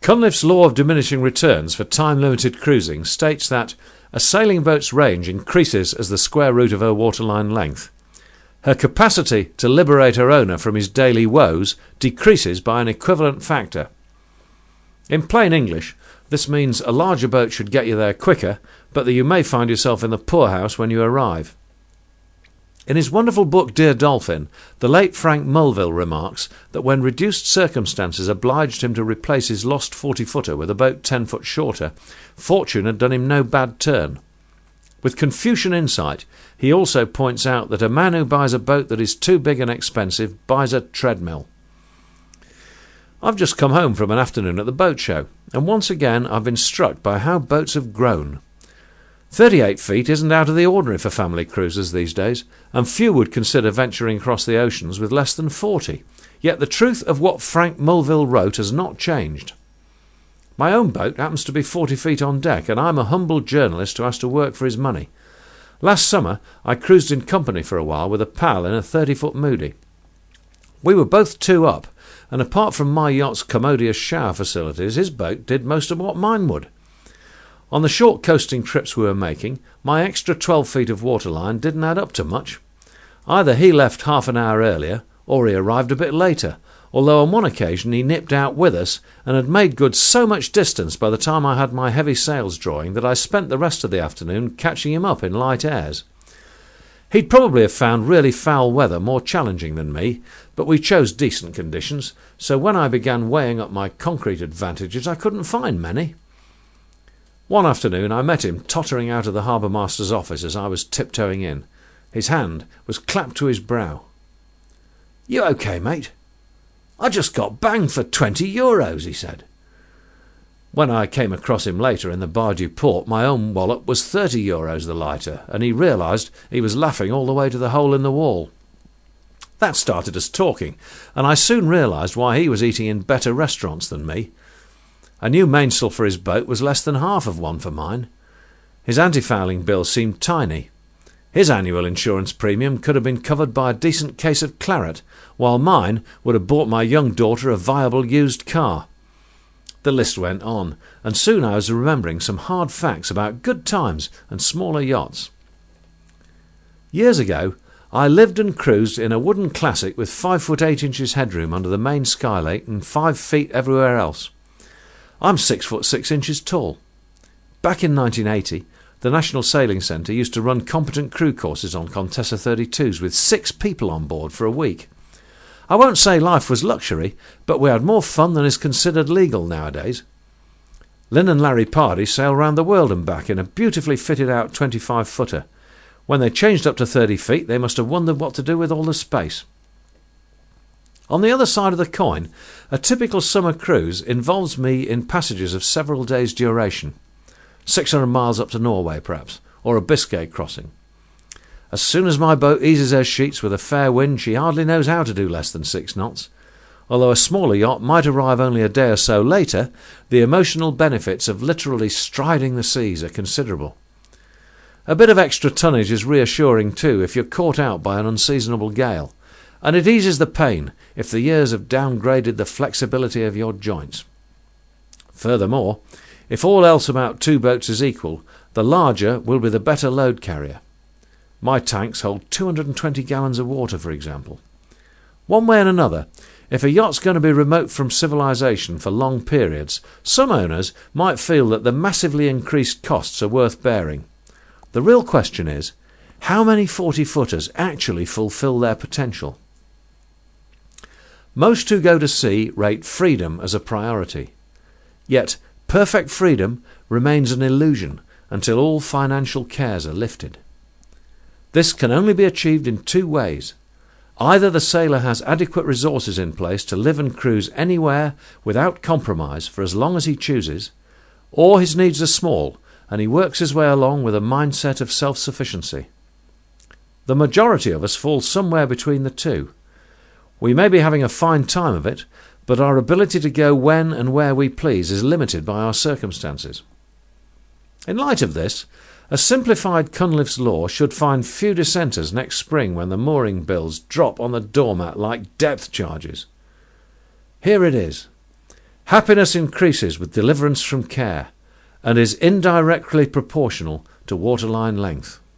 Cunliffe's law of diminishing returns for time-limited cruising states that a sailing boat's range increases as the square root of her waterline length. Her capacity to liberate her owner from his daily woes decreases by an equivalent factor. In plain English, this means a larger boat should get you there quicker, but that you may find yourself in the poorhouse when you arrive. In his wonderful book Dear Dolphin, the late Frank Mulville remarks that when reduced circumstances obliged him to replace his lost 40-footer with a boat 10 foot shorter, fortune had done him no bad turn. With Confucian insight, he also points out that a man who buys a boat that is too big and expensive buys a treadmill. I've just come home from an afternoon at the boat show, and once again I've been struck by how boats have grown. 38 feet isn't out of the ordinary for family cruisers these days, and few would consider venturing across the oceans with less than 40. Yet the truth of what Frank Mulville wrote has not changed. My own boat happens to be 40 feet on deck, and I'm a humble journalist who has to work for his money. Last summer I cruised in company for a while with a pal in a 30-foot Moody. We were both two up, and apart from my yacht's commodious shower facilities, his boat did most of what mine would. On the short coasting trips we were making, my extra 12 feet of waterline didn't add up to much. Either he left half an hour earlier, or he arrived a bit later, although on one occasion he nipped out with us and had made good so much distance by the time I had my heavy sails drawing that I spent the rest of the afternoon catching him up in light airs. He'd probably have found really foul weather more challenging than me, but we chose decent conditions, so when I began weighing up my concrete advantages I couldn't find many. One afternoon I met him tottering out of the harbour master's office as I was tiptoeing in. His hand was clapped to his brow. "You okay, mate?" "I just got banged for €20, he said. When I came across him later in the Bar-du Port, my own wallet was €30 the lighter, and he realised he was laughing all the way to the hole in the wall. That started us talking, and I soon realised why he was eating in better restaurants than me. A new mainsail for his boat was less than half of one for mine. His anti-fouling bill seemed tiny. His annual insurance premium could have been covered by a decent case of claret, while mine would have bought my young daughter a viable used car. The list went on, and soon I was remembering some hard facts about good times and smaller yachts. Years ago, I lived and cruised in a wooden classic with 5 foot 8 inches headroom under the main skylight and 5 feet everywhere else. I'm 6 foot 6 inches tall. Back in 1980, the National Sailing Centre used to run competent crew courses on Contessa 32s with 6 people on board for a week. I won't say life was luxury, but we had more fun than is considered legal nowadays. Lynn and Larry Pardey sail round the world and back in a beautifully fitted out 25-footer. When they changed up to 30 feet, they must have wondered what to do with all the space. On the other side of the coin, a typical summer cruise involves me in passages of several days' duration. 600 miles up to Norway, perhaps, or a Biscay crossing. As soon as my boat eases her sheets with a fair wind, she hardly knows how to do less than 6 knots. Although a smaller yacht might arrive only a day or so later, the emotional benefits of literally striding the seas are considerable. A bit of extra tonnage is reassuring too if you're caught out by an unseasonable gale, and it eases the pain if the years have downgraded the flexibility of your joints. Furthermore, if all else about 2 boats is equal, the larger will be the better load carrier. My tanks hold 220 gallons of water, for example. One way and another, if a yacht's going to be remote from civilization for long periods, some owners might feel that the massively increased costs are worth bearing. The real question is, how many 40-footers actually fulfill their potential? Most who go to sea rate freedom as a priority. Yet, perfect freedom remains an illusion until all financial cares are lifted. This can only be achieved in 2 ways. Either the sailor has adequate resources in place to live and cruise anywhere without compromise for as long as he chooses, or his needs are small and he works his way along with a mindset of self-sufficiency. The majority of us fall somewhere between the two. We may be having a fine time of it, but our ability to go when and where we please is limited by our circumstances. In light of this, a simplified Cunliffe's law should find few dissenters next spring when the mooring bills drop on the doormat like depth charges. Here it is. Happiness increases with deliverance from care, and is indirectly proportional to waterline length.